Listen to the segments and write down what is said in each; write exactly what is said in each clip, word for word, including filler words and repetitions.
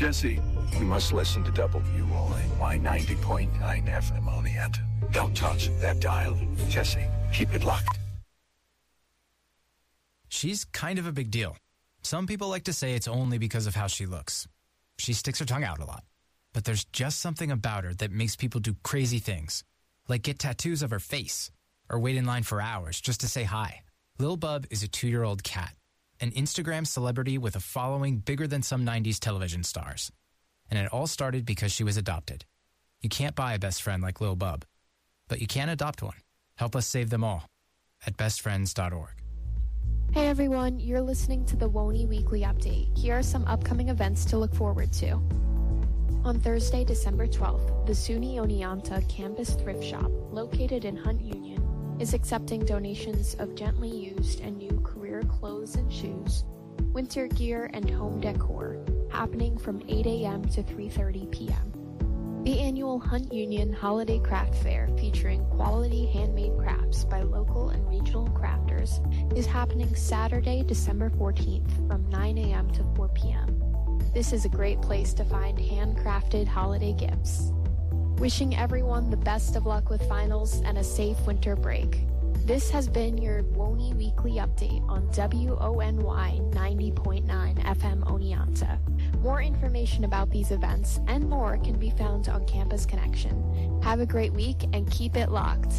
Jesse, you must listen to W O N Y ninety point nine F M on the end. Don't touch that dial. Jesse, keep it locked. She's kind of a big deal. Some people like to say it's only because of how she looks. She sticks her tongue out a lot. But there's just something about her that makes people do crazy things, like get tattoos of her face or wait in line for hours just to say hi. Lil Bub is a two-year-old cat, an Instagram celebrity with a following bigger than some nineties television stars. And it all started because she was adopted. You can't buy a best friend like Lil Bub, but you can adopt one. Help us save them all at best friends dot org. Hey everyone, you're listening to the W O N Y Weekly Update. Here are some upcoming events to look forward to. On Thursday, December twelfth, the SUNY Oneonta Campus Thrift Shop, located in Hunt Union, is accepting donations of gently used and new career clothes and shoes, winter gear, and home decor, happening from eight a.m. to three thirty p.m. The annual Hunt Union Holiday Craft Fair, featuring quality handmade crafts by local and regional crafters, is happening Saturday, December fourteenth from nine a.m. to four p.m. This is a great place to find handcrafted holiday gifts. Wishing everyone the best of luck with finals and a safe winter break. This has been your W O N Y Weekly Update on W O N Y ninety point nine F M Oneonta. More information about these events and more can be found on Campus Connection. Have a great week and keep it locked.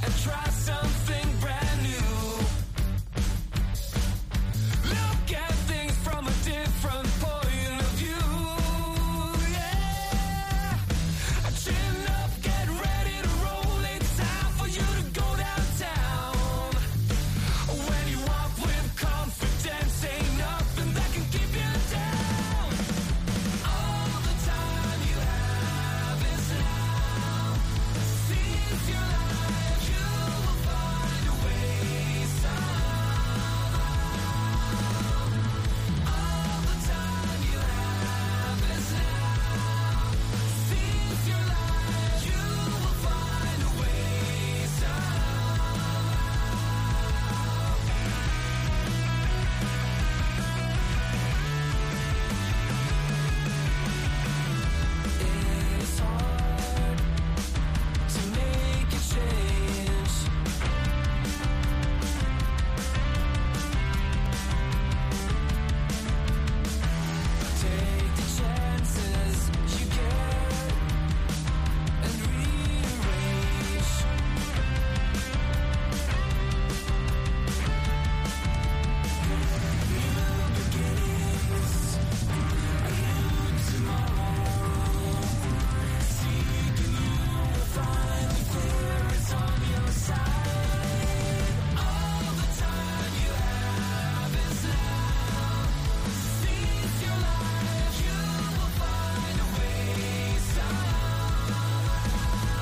Try something brand new. Look at things from a different point of view. Yeah. Chin up, get ready to roll. It's time for you to go downtown. When you walk with confidence, ain't nothing that can keep you down. All the time you have is now. Seize your life, you will find a way somehow. All the time you have is now. Seize your life, you will find a way somehow. It's hard to make a change. Take the chances you get and rearrange. New beginnings, a new tomorrow. Seeking you will find the fear is on your side. All the time you have is now. Seize your life, you will find a way somehow.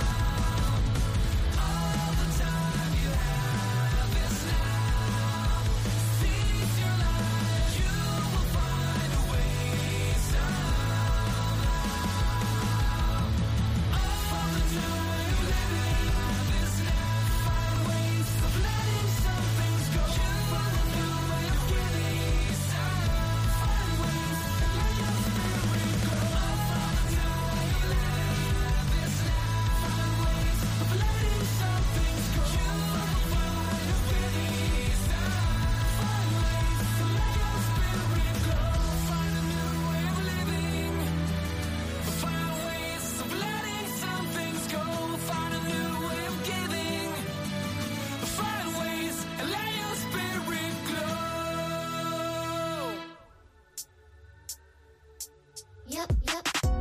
All the time you have is now. Seize your life, you will find a way somehow. All the time you have is now. Find ways of letting some things go. Find a new way of giving sound. Find ways to let your spirit go. All the time you have is now. Find ways of letting some things go. Find a way of giving sound. Find ways to let your spirit go. Find a new way of living. Find ways of letting some things go. Find a new way of giving. Find ways and let your spirit glow. Yep, yep.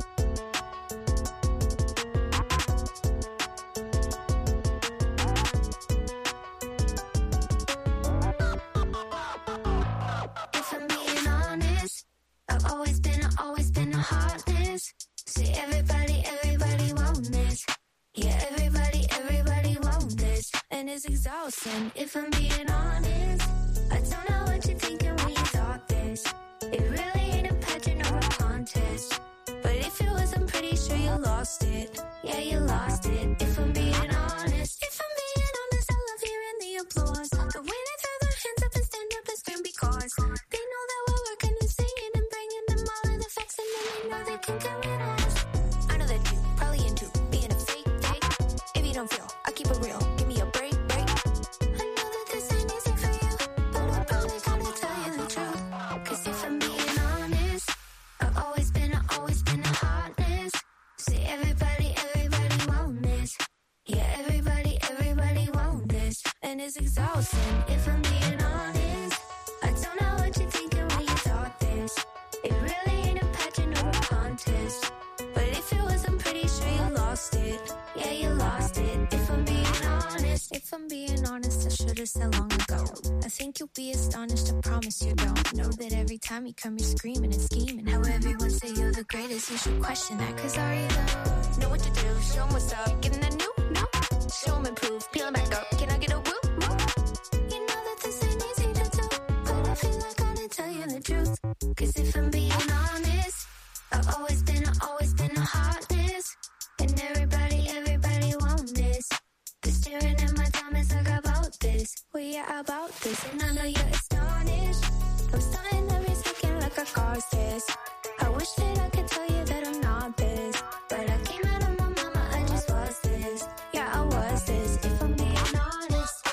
If I'm being honest, I've always been, I've always been a heartless. See, everybody, everybody want this. Yeah, everybody, everybody want this. And it's exhausting. If I'm being honest, I don't know what you're thinking when you thought this. It really ain't a pageant or a contest. But if it was, I'm pretty sure you lost it. Yeah, you lost it. If I'm being honest, if I'm being honest, I love hearing the applause. The way they throw their hands up and stand up and scream because they know that we're working and singing and bringing them all of the facts, and then they know they can come at us. I know that you probably into being a fake, fake. If you don't feel, I keep it real. Give me a break, break. I know that this ain't easy for you, but I probably gotta tell you the truth. Cause if I'm being honest, I've always been, I've always been a heartless. See, everybody, everybody want this. Yeah, everybody, everybody want this. And it's exhausting. If I'm being honest, I don't know what you're thinking when you thought this. It really ain't a pageant or a contest. But if it was, I'm pretty sure you lost it. Yeah, you lost it. If I'm being honest, if I'm being honest, I should've said long ago. I think you'll be astonished, I promise you don't. Know that every time you come, you're screaming and scheming. How everyone say you're the greatest, you should question that. Cause are you the know what to do, show 'em what's up. Give 'em that new, no, show 'em improve. Peel 'em back up, can I get a woo, woo? You know that this ain't easy to do, but I feel like I gotta tell you the truth. Cause if I'm being honest, I've always been, I've always been a heartless. And everybody, everybody want this. They're staring at my thumb as I go about this. Well, yeah, about this. And I know you're astonished. I'm starting every second like a car's test. I wish that I could tell you that I'm not this. But I came out of my mama, I just was this. Yeah, I was this. If I'm being honest.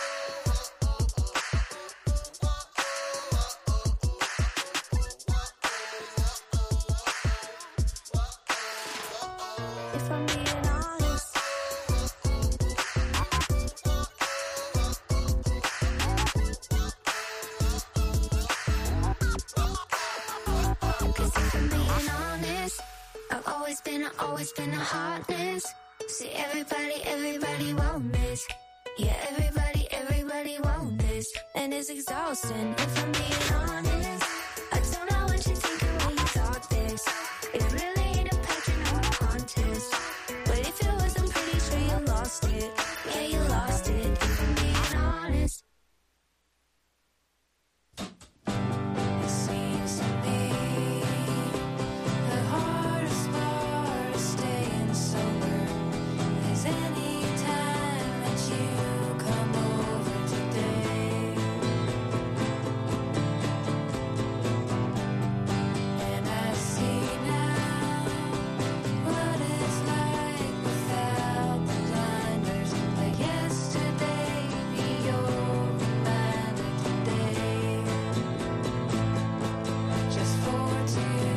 If I'm being honest. always been a hotness. See, everybody, everybody want this. Yeah, everybody, everybody want this. And it's exhausting, if I'm being honest. I don't know what you're thinking when you thought this. It really ain't a pageant or a contest. But if it was, I'm pretty sure you lost it. Yeah, you lost it, if I'm being honest. It seems to me the hardest part is staying sober. Is any time that you come over today. And I see now what it's like without the blinders. Like yesterday, be your reminder today. Just for today.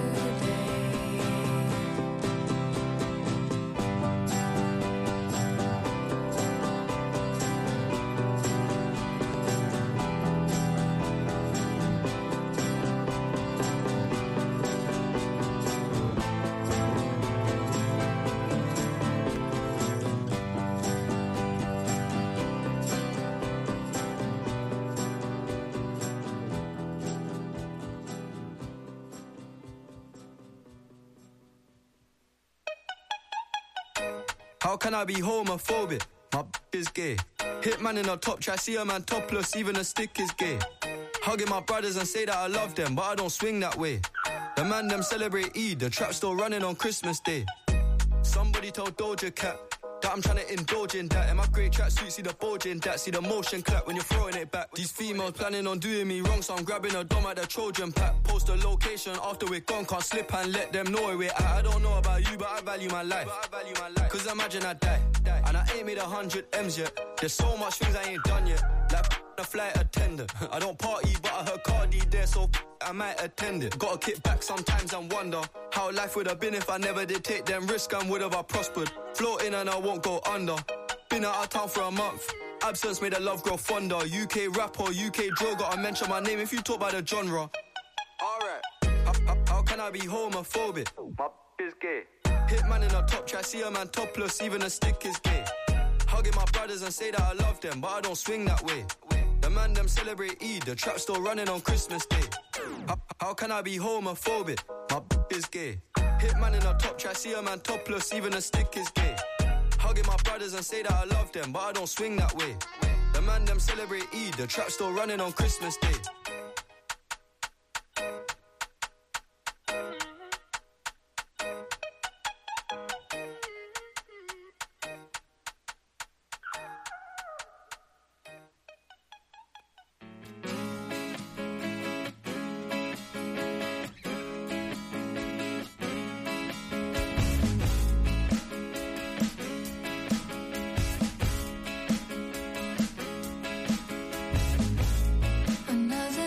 How can I be homophobic? My b*** is gay. Hitman in a top try, see a man topless, even a stick is gay. Hugging my brothers and say that I love them, but I don't swing that way. The man them celebrate Eid, the trap still running on Christmas Day. Somebody told Doja Cat that I'm trying to indulge in that. In my great tracksuit, see the bulge in that. See the motion clap when you're throwing it back. These females planning on doing me wrong, so I'm grabbing a dom at the Trojan pack. Post a location after we're gone, can't slip and let them know where we're at. I don't know about you, but I value my life. Cause imagine I die, and I ain't made a hundred M's yet. There's so much things I ain't done yet. Like a flight attendant. I don't party, but I heard Cardi there, so I might attend it. Gotta kick back sometimes and wonder how life would have been if I never did take them risks and would have I prospered. Floating and I won't go under. Been out of town for a month. Absence made the love grow fonder. U K rapper, U K drill, gotta mention my name if you talk about the genre. Alright, how, how, how can I be homophobic? My b*** is gay. Hitman in a top try, see a man topless, even a stick is gay. Hugging my brothers and say that I love them, but I don't swing that way. The man them celebrate Eid, the trap still running on Christmas Day. How, how can I be homophobic? My b*** is gay. Hitman in a top try, see a man topless, even a stick is gay. Hugging my brothers and say that I love them, but I don't swing that way. The man them celebrate Eid, the trap still running on Christmas Day. Another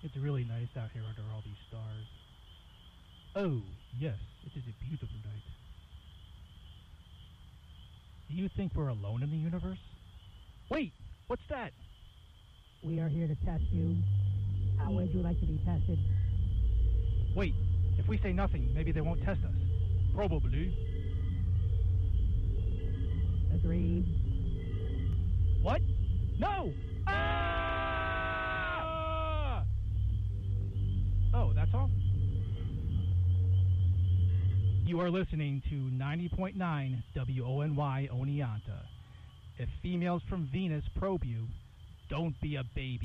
It's really nice out here under all these stars. Oh, yes, it is a beautiful night. Do you think we're alone in the universe? Wait, what's that? We are here to test you. How would you like to be tested? Wait, if we say nothing, maybe they won't test us. Probably. Agreed. What? No! Ah! Oh, that's all? You are listening to ninety point nine W O N Y Oneonta. If females from Venus probe you, don't be a baby.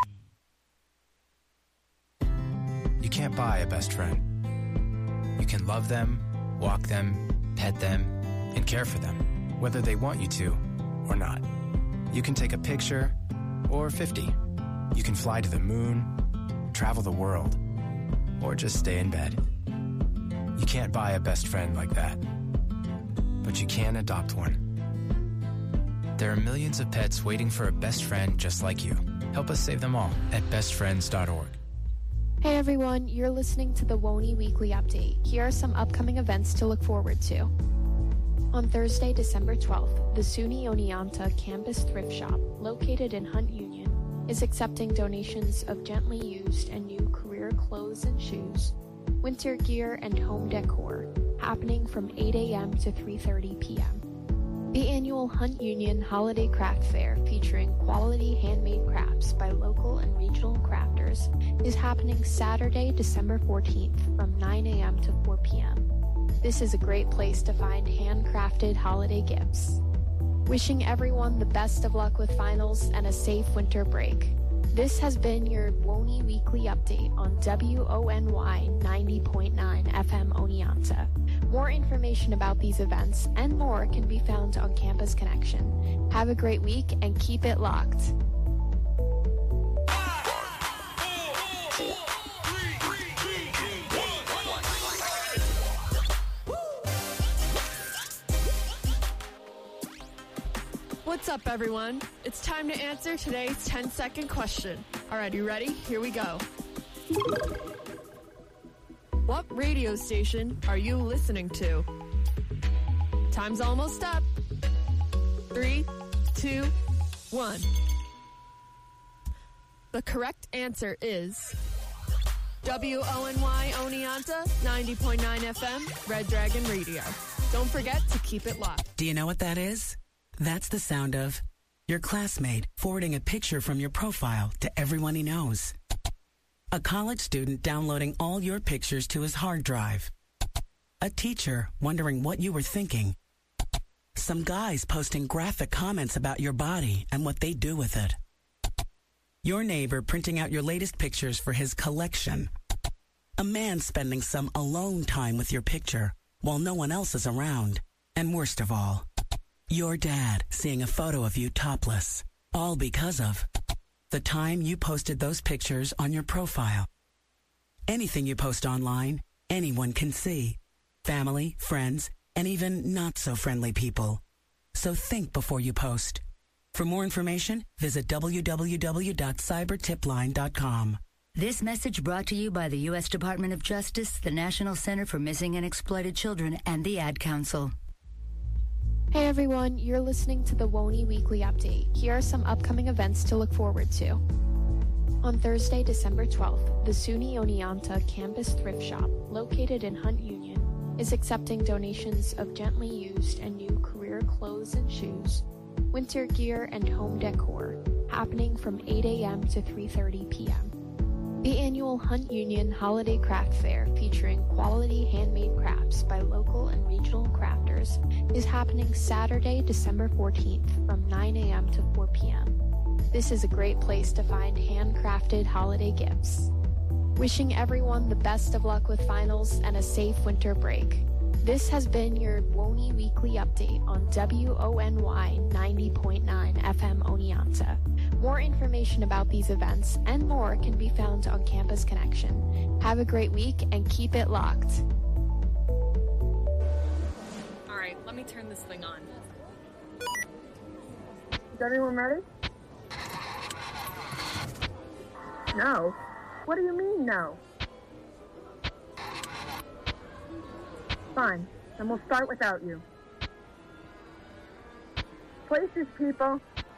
You can't buy a best friend. You can love them, walk them, pet them, and care for them, whether they want you to or not. You can take a picture or fifty. You can fly to the moon, travel the world, or just stay in bed. You can't buy a best friend like that, but you can adopt one. There are millions of pets waiting for a best friend just like you. Help us save them all at best friends dot org. Hey everyone, you're listening to the WONY Weekly Update. Here are some upcoming events to look forward to. On Thursday, December twelfth, the SUNY Oneonta Campus Thrift Shop, located in Hunt Union, is accepting donations of gently used and new career clothes and shoes, winter gear, and home decor, happening from eight a.m. to three thirty p.m. The annual Hunt Union Holiday Craft Fair, featuring quality handmade crafts by local and regional crafters, is happening Saturday, December fourteenth from nine a.m. to four p.m. This is a great place to find handcrafted holiday gifts. Wishing everyone the best of luck with finals and a safe winter break. This has been your WONY Weekly Update on W O N Y ninety point nine F M Oneonta. More information about these events and more can be found on Campus Connection. Have a great week and keep it locked. What's up, everyone? It's time to answer today's ten-second question. All right, you ready? Here we go. What radio station are you listening to? Time's almost up. Three, two, one. The correct answer is W O N Y Oneonta, ninety point nine F M, Red Dragon Radio. Don't forget to keep it locked. Do you know what that is? That's the sound of your classmate forwarding a picture from your profile to everyone he knows. A college student downloading all your pictures to his hard drive. A teacher wondering what you were thinking. Some guys posting graphic comments about your body and what they do with it. Your neighbor printing out your latest pictures for his collection. A man spending some alone time with your picture while no one else is around. And worst of all, your dad seeing a photo of you topless, all because of the time you posted those pictures on your profile. Anything you post online, anyone can see. Family, friends, and even not-so-friendly people. So think before you post. For more information, visit w w w dot cyber tip line dot com. This message brought to you by the U S Department of Justice, the National Center for Missing and Exploited Children, and the Ad Council. Hey everyone, you're listening to the WONY Weekly Update. Here are some upcoming events to look forward to. On Thursday, December twelfth, the SUNY Oneonta Campus Thrift Shop, located in Hunt Union, is accepting donations of gently used and new career clothes and shoes, winter gear, and home decor, happening from eight a.m. to three thirty p.m. The annual Hunt Union Holiday Craft Fair, featuring quality handmade crafts by local and regional crafters, is happening Saturday, December fourteenth from nine a.m. to four p.m. This is a great place to find handcrafted holiday gifts. Wishing everyone the best of luck with finals and a safe winter break. This has been your WONY Weekly Update on W O N Y ninety point nine F M Oneonta. More information about these events and more can be found on Campus Connection. Have a great week and keep it locked. All right, let me turn this thing on. Is everyone ready? No. What do you mean, no? Fine, then we'll start without you. Places, people.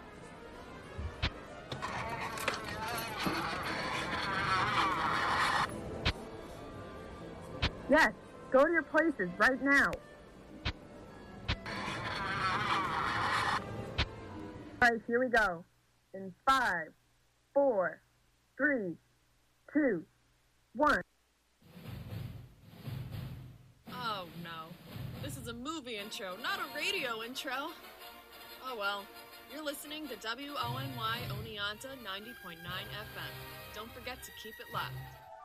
Yes, go to your places right now. All right, here we go. In five, four, three, two, one. Oh no. This is a movie intro, not a radio intro. Oh well. You're listening to W O N Y Oneonta ninety point nine F M. Don't forget to keep it locked.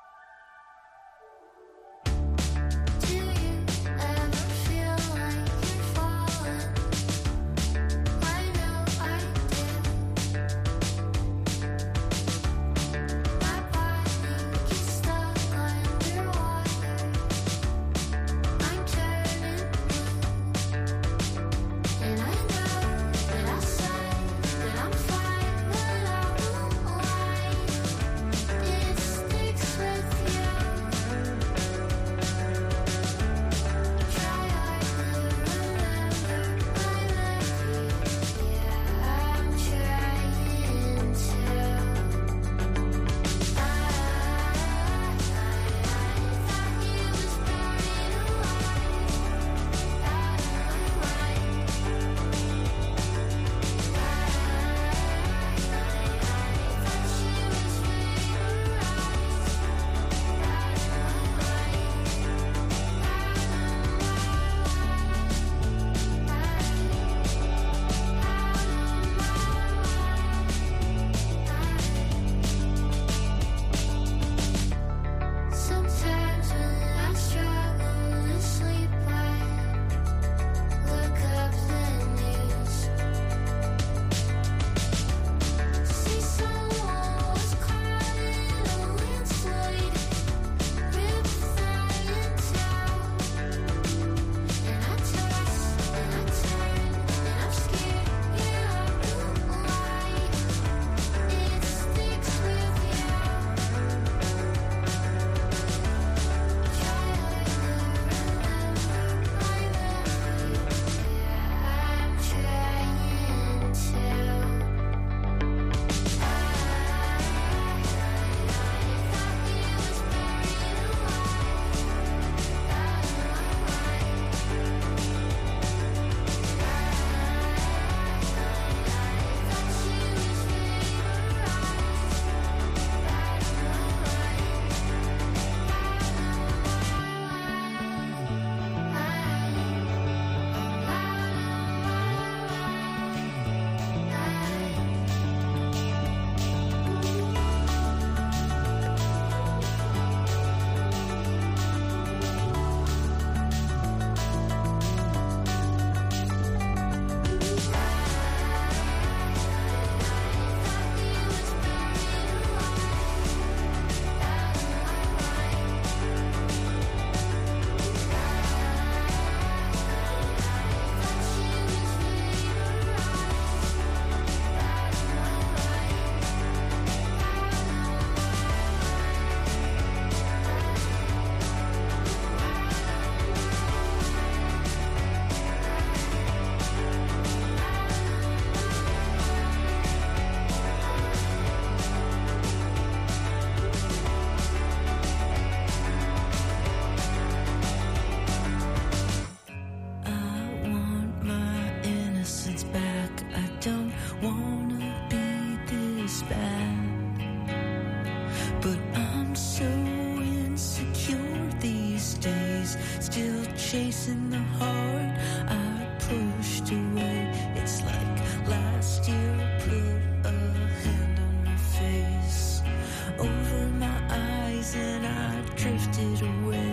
chasing the heart I pushed away. It's like last year put a hand on my face, over my eyes, and I drifted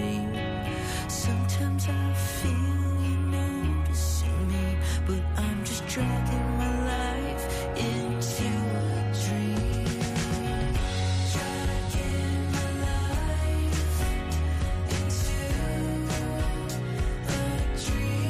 away. Sometimes I feel you noticing me, but I'm just dragging my life into a dream. Dragging my life into a dream.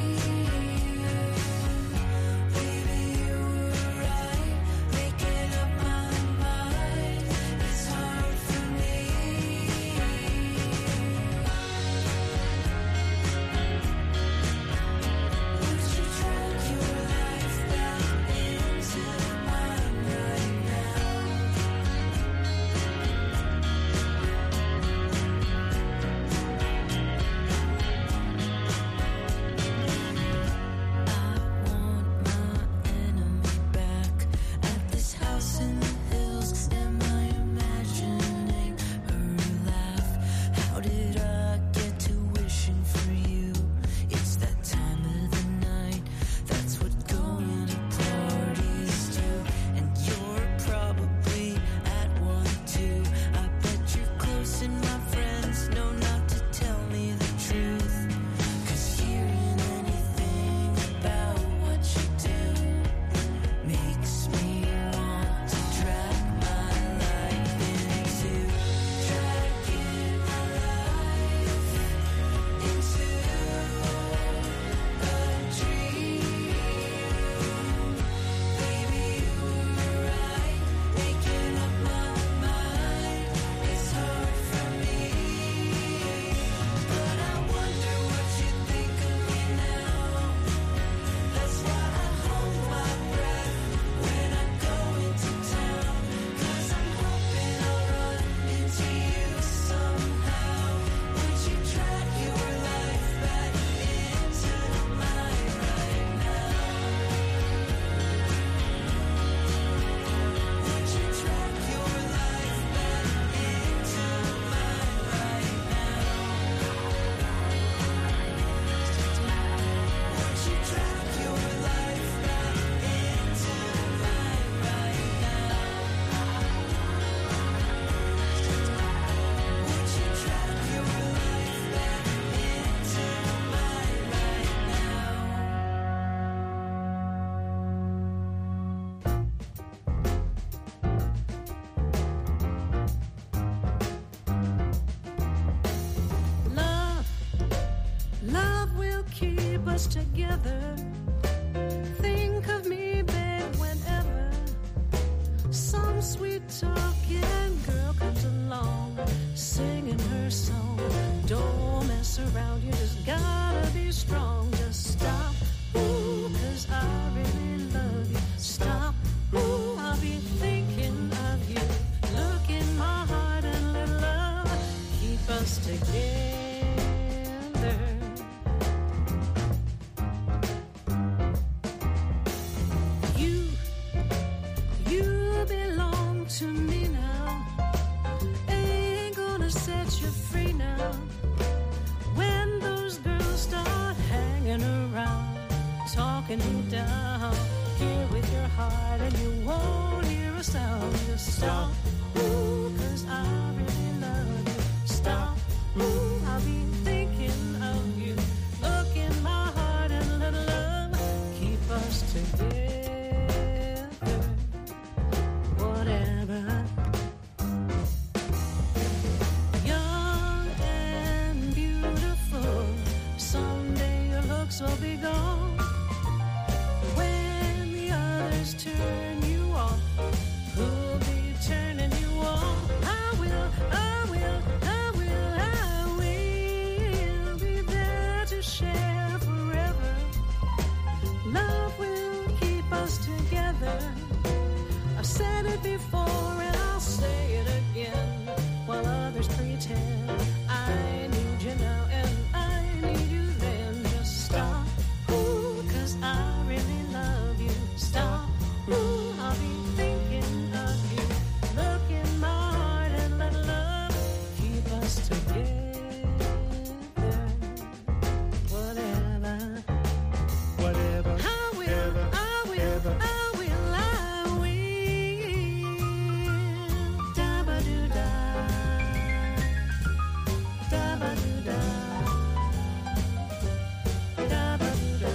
us together. Think of me, babe, whenever some sweet talking girl comes along, singing her song. Don't mess around, you just gotta be strong. Just stop, ooh, 'cause I really love you. Stop, ooh, I'll be thinking of you. Look in my heart and let love keep us together. You, you belong to me now. Ain't gonna set you free now. When those girls start hanging around, talking you down, here with your heart and you won't hear a sound. Just stop, ooh, 'cause I really love you. Stop, ooh, I'll be thinking of you. Look in my heart and let love keep us together. Whatever. Young and beautiful, someday your looks will be gone. When the others turn you off, who'll be turning you on? I will, I will, I will, I will be there to share forever. Love will keep us together. I've said it before and I'll say it again. While others pretend I need you now and I need you then. Just stop, ooh, 'cause I really love you. Stop, ooh, I'll be thinking of you. Look in my heart and let love keep us together. Whatever, whatever, I will, I will, I will, I will. Da-ba-do-da, da-ba-do-da, da-ba-do-da.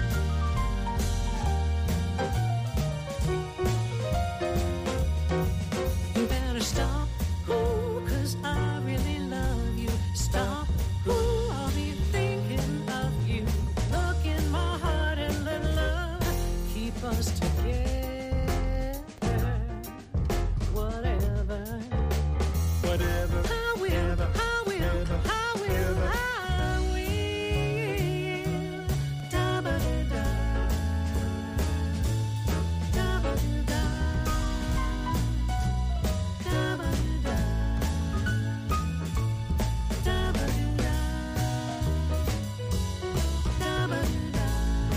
You better stop, ooh, 'cause I really love you. Stop, ooh, I'll be thinking of you. Look in my heart and let love keep us together. Whatever, whatever, I will, I will, I will, I will. Da-ba-da-da, da-ba-da-da, da-ba-da-da, da-ba-da-da, da-ba-da-da,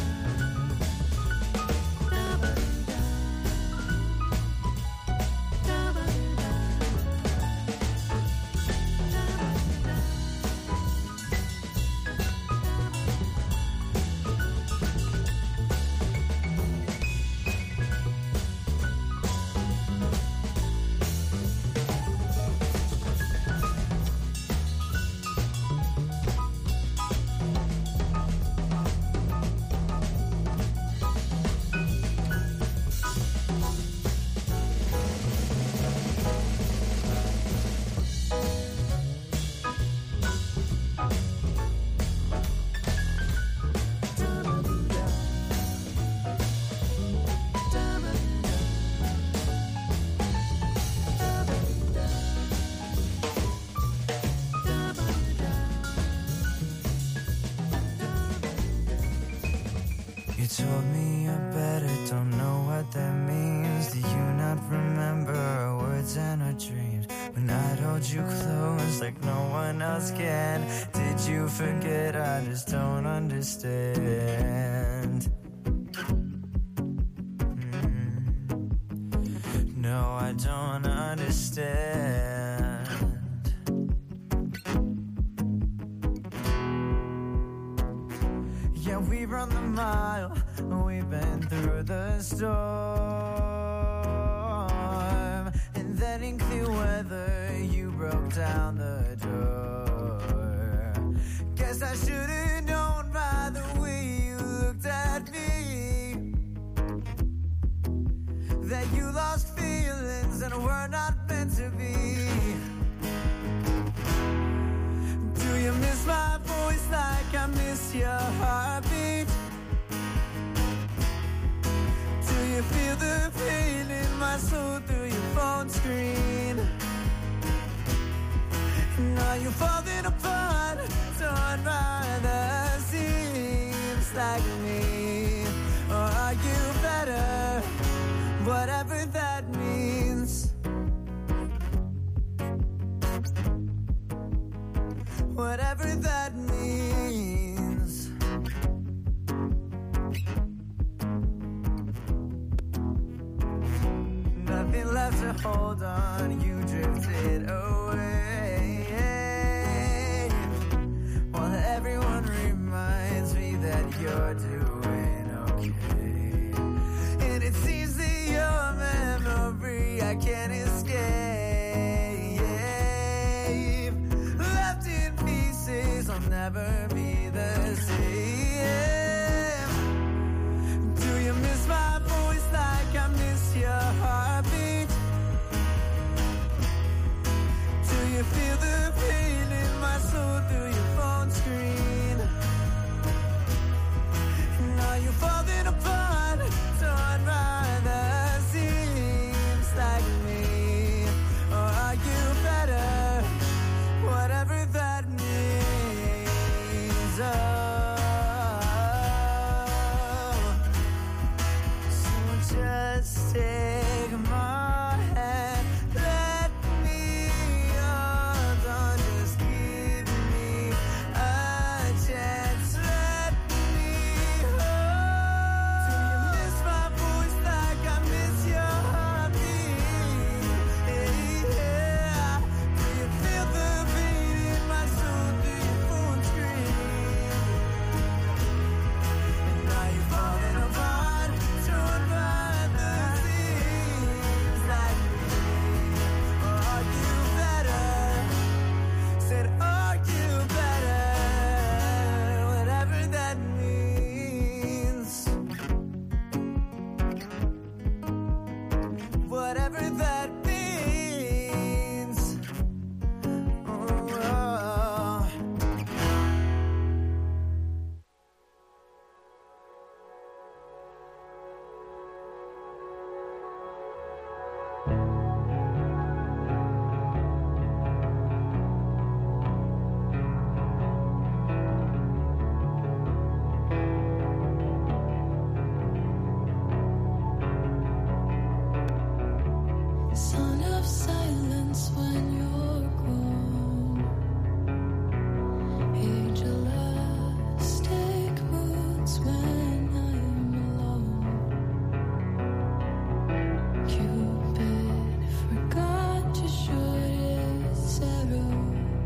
You told me I better, don't know what that means. Do you not remember our words and our dreams? When I'd hold you close like no one else can. Did you forget? I just don't understand. Mm. No, I don't understand. Yeah, we run the mile, we've been through the storm, and then in clear weather, you broke down the door. Guess I should've known by the way you looked at me that you lost feelings and were not meant to be. Do you miss my voice like I miss your heartbeat? screen. Now you're falling apart, torn by the seams like me. Or are you better? Whatever that means. Whatever that means. Nothing left to hold on, you drifted away. While everyone reminds me that you're doing okay. And it seems that your memory I can't escape. Left in pieces, I'll never be the same. Do you miss my voice like I miss your heartbeat? Do you feel the pain in my soul through your phone screen? Now you're falling apart, torn by the seams like me. Or are you better? Whatever that means. Oh. So just take my hand, let me hold on, just give me a chance, let me hold. Do you miss my voice like I miss your heartbeat? Yeah. Do you feel the beat in my soul through your phone screen? And now you're falling apart, torn by the seams like me. Or are you better? Said, are you better? Whatever that means. Whatever that means. Oh, oh. Son of silence when you're gone. Age elastic moods when I'm alone. Cupid forgot to shoot his arrow.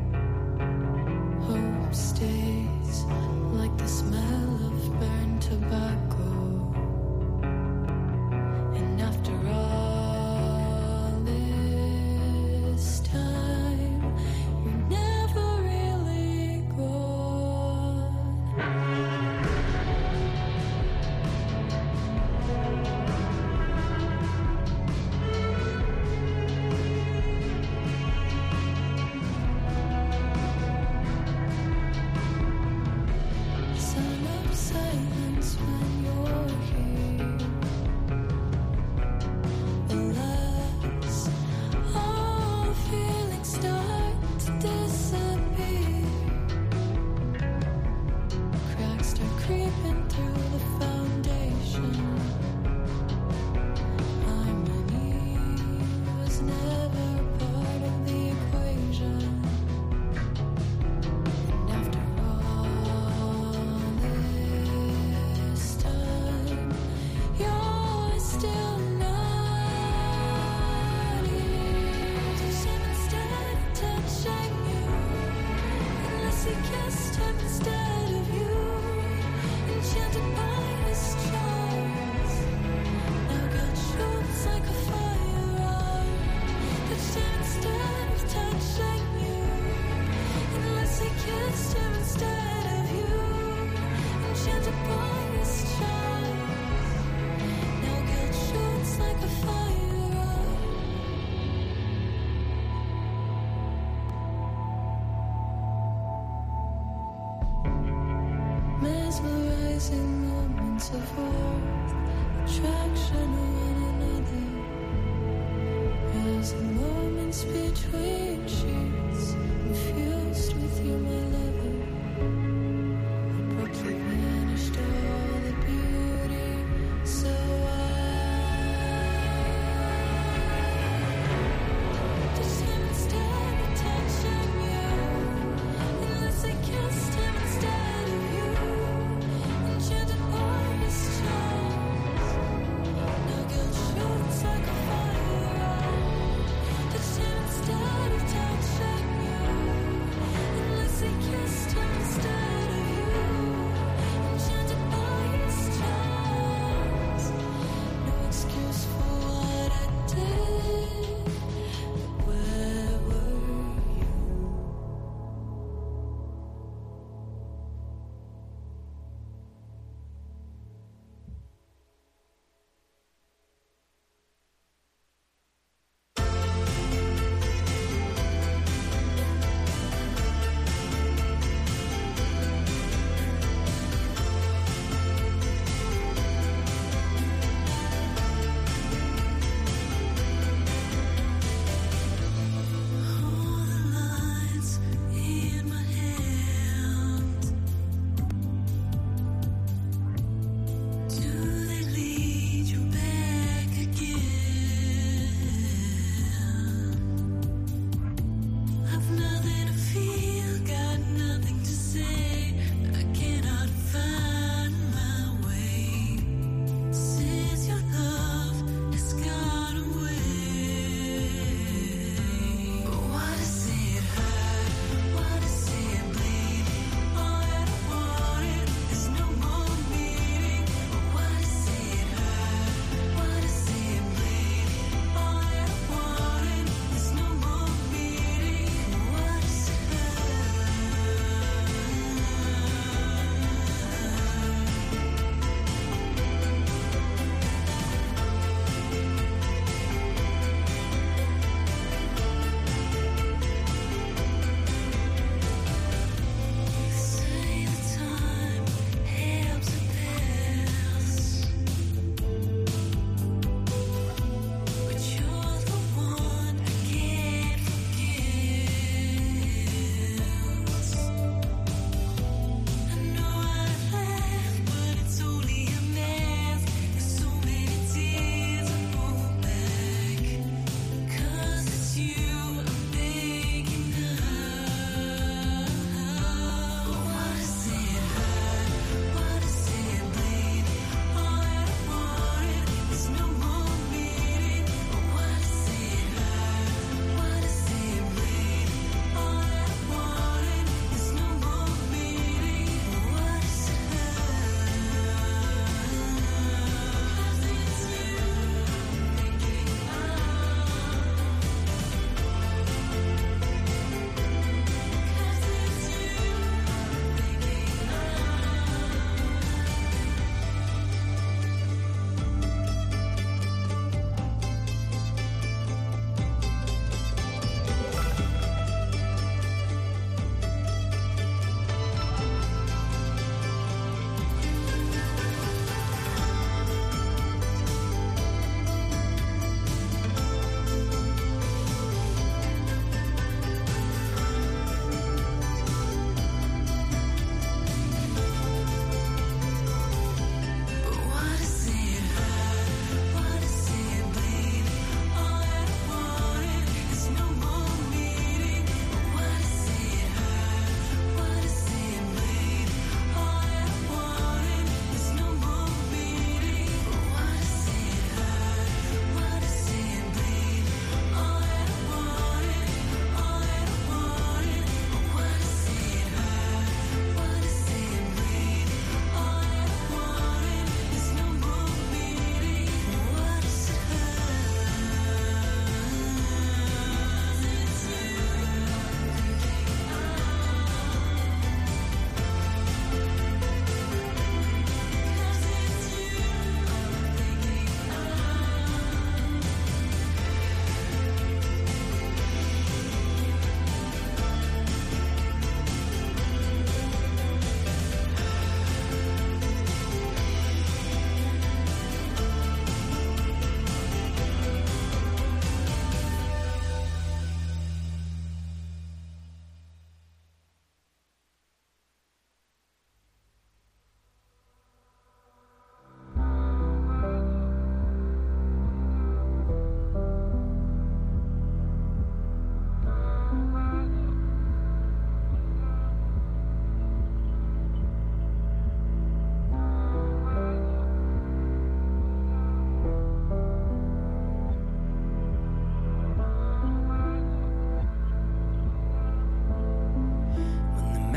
Hope stays like the smell of burned tobacco. And after all this time, you're never really gone. Son of silence when you're here. Alas, all feelings start to disappear. Cracks start creeping through the foundation. Harmony was never part of the equation. And after all this time, you're still not here. Touch him instead of touching you. Unless he kissed him instead of you. Enchanted by his charms. Now guilt shoots like a firearm. Touched him instead of touching you. Unless he kissed him instead of you. Enchanted by his charms. Now guilt shoots like a firearm. Mesmerizing moments of warmth, attraction to one another. Those moments between sheets, infused with you, my lover. Abruptly vanished all the beauty, so I just can't stand the touching you, unless I kissed him instead of you, enchanted by his charms. Now guilt shoots like a fire.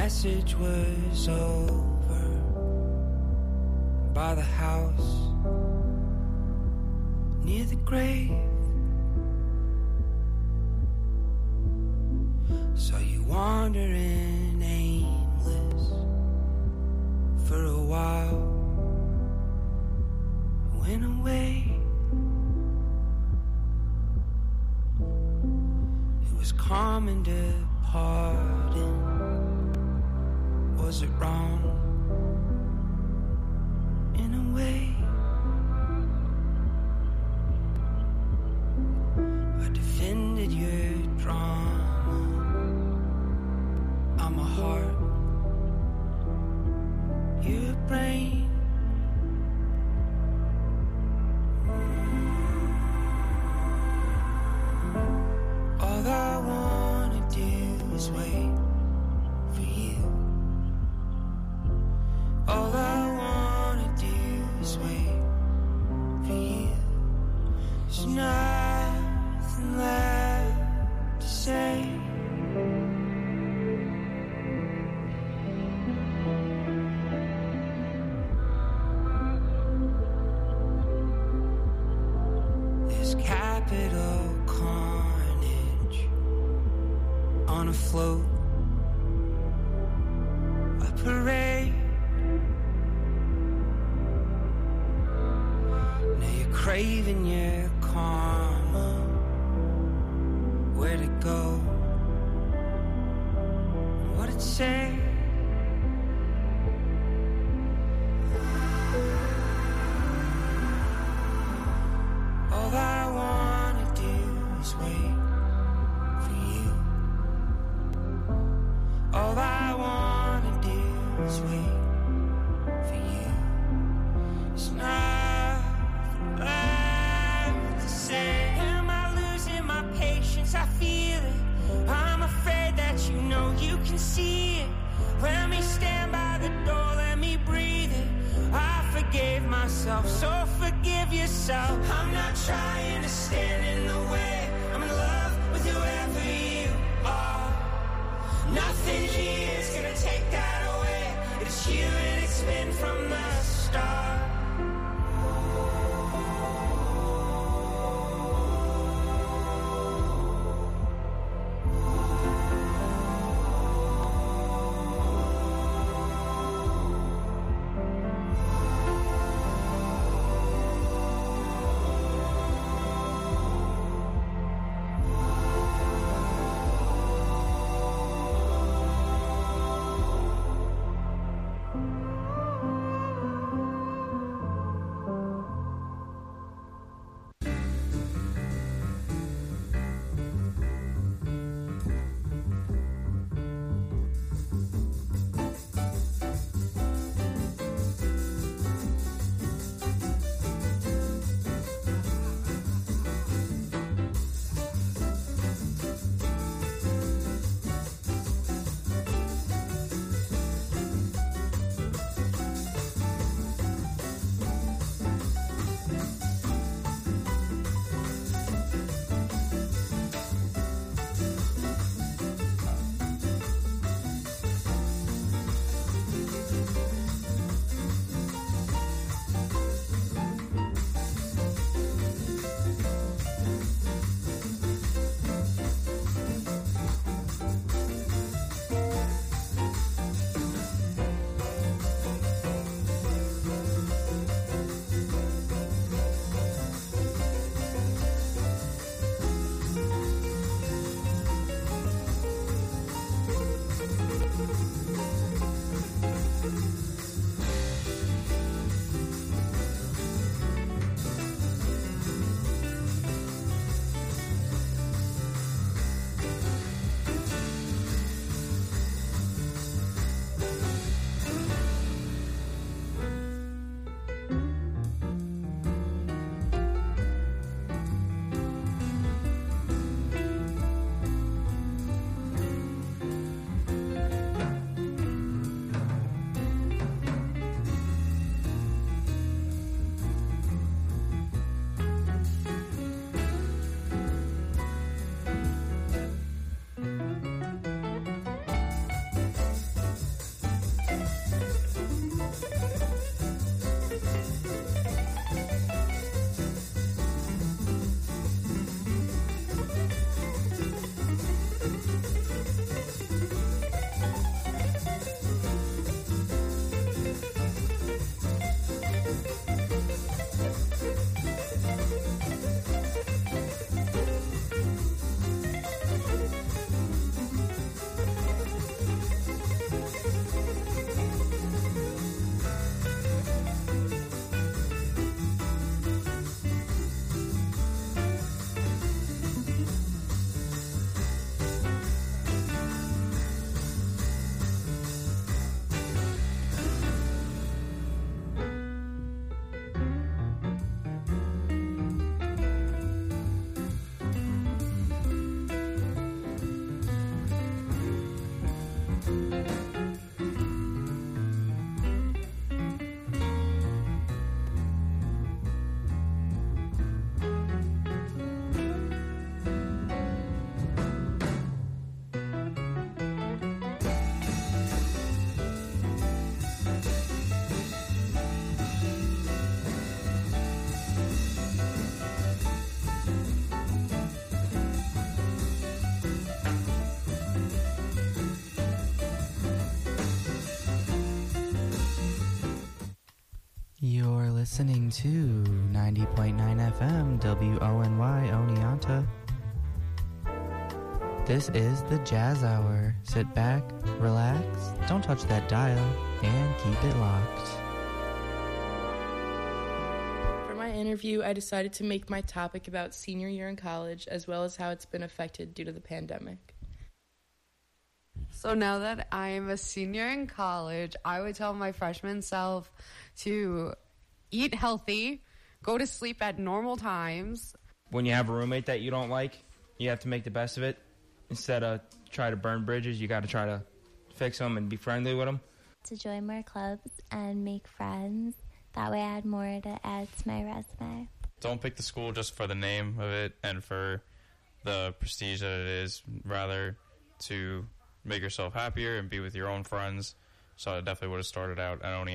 message was over by the house near the grave. Saw you wandering aimless for a while, went away. It was calm and departing. Was it wrong? In a way, I defended your drama. I'm a heart, your brain. All I wanna do is wait for you. All I wanna do is wait for you. There's nothing left to say. There's capital carnage on a float, a parade. Now you're craving your karma. Where'd it go? What'd it say? All I wanna do is wait for you. All I wanna do is wait for you. It's nothing left to say. Am I losing my patience? I feel it. I'm afraid that you know you can see it. Let me stand by the door, let me breathe it. I forgave myself, so forgive yourself. I'm not trying to stand in the way. I'm in love with whoever you are. Nothing here is gonna take that away. It's you and it's been from the start. listening to ninety point nine F M W O N Y Oneonta. This is the Jazz Hour. Sit back, relax, don't touch that dial, and keep it locked. For my interview, I decided to make my topic about senior year in college, as well as how it's been affected due to the pandemic. So now that I am a senior in college, I would tell my freshman self to eat healthy, go to sleep at normal times. When you have a roommate that you don't like, you have to make the best of it. Instead of try to burn bridges, you got to try to fix them and be friendly with them. To join more clubs and make friends. That way I had more to add to my resume. Don't pick the school just for the name of it and for the prestige that it is. Rather to make yourself happier and be with your own friends. So I definitely would have started out at Oneonta.